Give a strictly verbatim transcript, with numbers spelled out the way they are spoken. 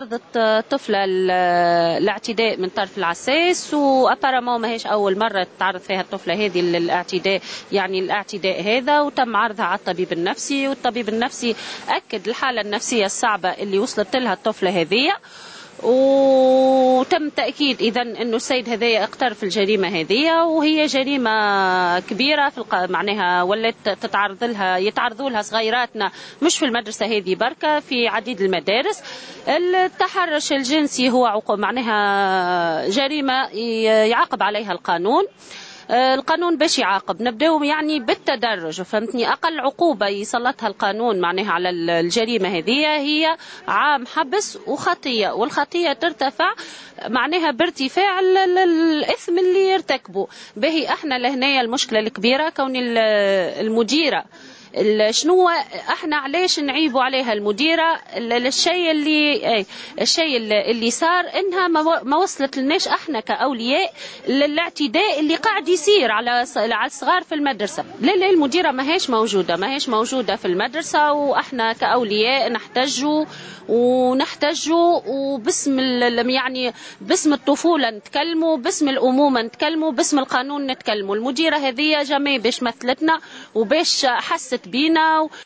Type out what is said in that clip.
تعرضت طفلة للاعتداء من طرف العساس، وأبارامون ماهيش أول مرة تعرض فيها الطفلة هذه للاعتداء، يعني الاعتداء هذا، وتم عرضها على الطبيب النفسي، والطبيب النفسي أكد الحالة النفسية الصعبة اللي وصلت لها الطفلة هذه، وتم تأكيد إذن أنه السيد هذا اقترف الجريمة هذه، وهي جريمة كبيرة في الق... معناها ولات تتعرض لها يتعرضوا لها صغيراتنا مش في المدرسة هذه بركة، في عديد المدارس. التحرش الجنسي هو عقوبة، معناها جريمة يعاقب عليها القانون. القانون باش يعاقب نبداو يعني بالتدرج، فهمتني؟ أقل عقوبة يسلطها القانون معناها على الجريمة هذه هي عام حبس وخطية، والخطية ترتفع معناها بارتفاع الإثم اللي يرتكبه به. احنا لهنا المشكلة الكبيرة كون المديرة شنو احنا علاش نعيبوا عليها المديره؟ الشيء اللي الشيء اللي صار انها ما وصلت لناش احنا كاولياء للاعتداء اللي قاعد يصير على على الصغار في المدرسه. لا لا المديره ماهيش موجوده ماهيش موجوده في المدرسه، واحنا كاولياء نحتاجوا ونحتاجوا وباسم يعني باسم الطفوله نتكلموا، باسم الامومه نتكلموا، باسم القانون نتكلموا. المديره هذه جميع باش مثلتنا وباش حست بينا.